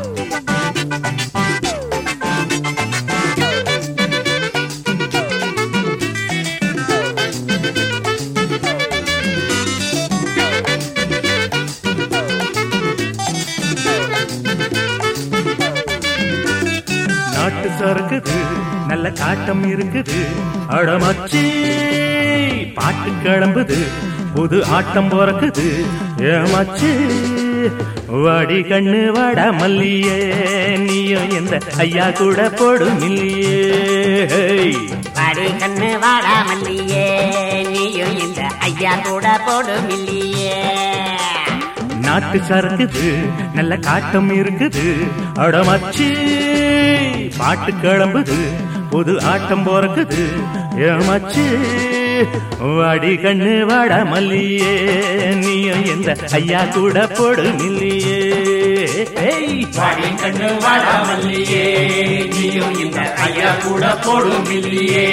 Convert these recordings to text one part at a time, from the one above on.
நாட்டு சறுக்குது நல்ல காட்டம் இருக்குது அடமச்சி பாட்டு கிளம்புது புது ஆட்டம் பிறக்குது ஏமாச்சு வாடி கண்ணு வாடா மல்லியே நீயும் எந்த ஐயா கூட போடும் இல்லையே வாடி கண்ணு வாடா மல்லியே நீயும் இந்த ஐயா கூட போடும் இல்லையே நாட்டு சறுக்குது நல்ல காட்டம் இருக்குது அடமச்சி பாட்டு கிளம்புது புது ஆட்டம் பிறக்குது ஏமாச்சு வாடி கண்ணு வாடா மல்லியே நீயும் எந்த ஐயா கூட போடும் இல்லையே வாடி கண்ணு வாடா மல்லியே நீயும் இந்த ஐயா கூட போடும் இல்லையே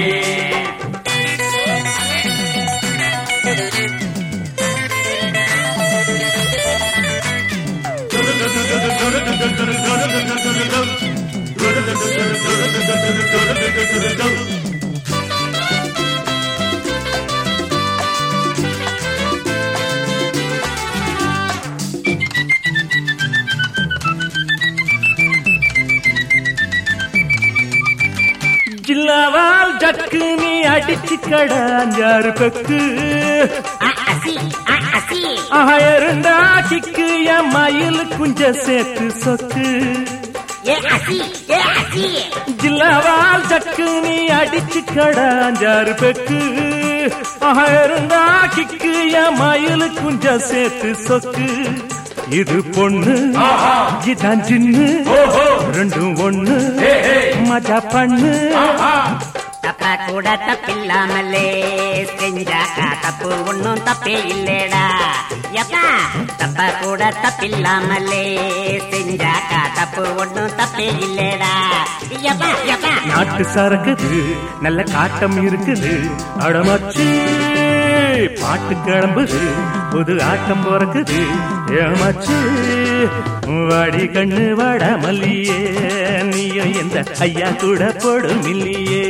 ஜில்லாவால் ஜக்கு நீ அடிச்சு கடாஞ்சாறு பெக்கு இருந்தா கிக்கு என் மயில் குஞ்ச சேர்த்து சொக்கு ஜில்லாவால் ஜக்கு நீ அடிச்சு கடாஞ்சாறு பெக்கு இருந்தா கிக்கு என் மயில் குஞ்ச சேர்த்து சொக்கு இது பொண்ணு இதான் சின்னு ரெண்டும் ஒண்ணு மஜா பண்ணு தப்பா கூட தப்பில்லாமலே செஞ்சாக்கா தப்பு ஒன்னும் தப்பே இல்லடா எப்பா தப்பா கூட தப்பில்லாமலே செஞ்சாக்கா தப்பு ஒன்னும் தப்பே இல்லடா எப்பா எப்பா நாட்டு சரக்குது நல்ல காட்டம் இருக்குது அடமச்சு பாட்டு கிளம்புது புது ஆட்டம் பிறக்குது ஏமாச்சு வாடி கண்ணு வாடா மல்லியே நீயும் எந்த ஐயா கூட போடும் இல்லையே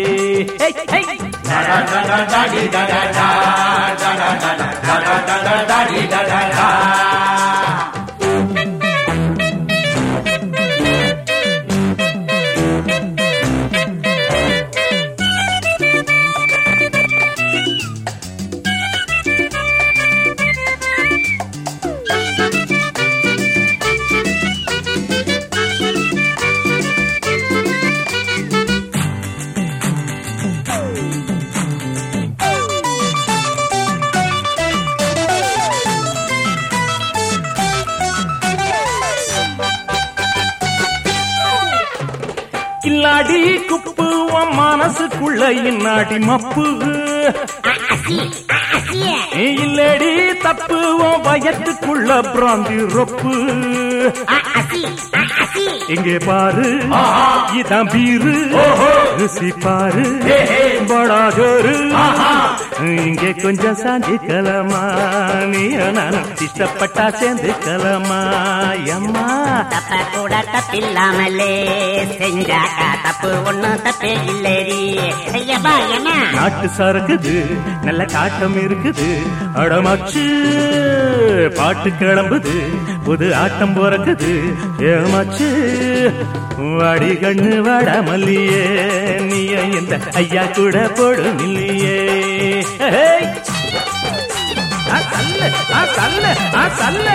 கில்லாடி குப்பு உன் மனசுக்குள்ள இன்னாடி மப்பு இல்லடி தப்பு உன் பயத்துக்குள்ள பிராந்தி ரொப்பு இங்கே பாரு இதான் பீரு ருசி பாரு படா ஜோரு இங்கே கொஞ்சம் சாந்தி கலமா நீ நான் இஷ்டப்பட்டா சேர்ந்து கலமா அம்மா தப்ப கூட தப்பில்லாமலே செஞ்சாக்கா தப்பு ஒன்னும் தப்பே இல்லடி ஐயப்பா என்ன நாட்டு சரக்குது நல்ல காட்டம் இருக்குது அடமாச்சு பாட்டு கிளம்புது புது ஆட்டம் பிறக்குது ஏமாச்சு வாடி கண்ணு வாடா மல்லியே நீய இந்த ஐயா கூட போடும் இல்லையே சல்ல சல்ல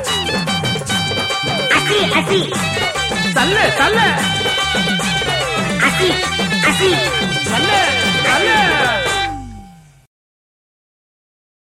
அசி சல்ல சல்ல அசி சல்ல சல்ல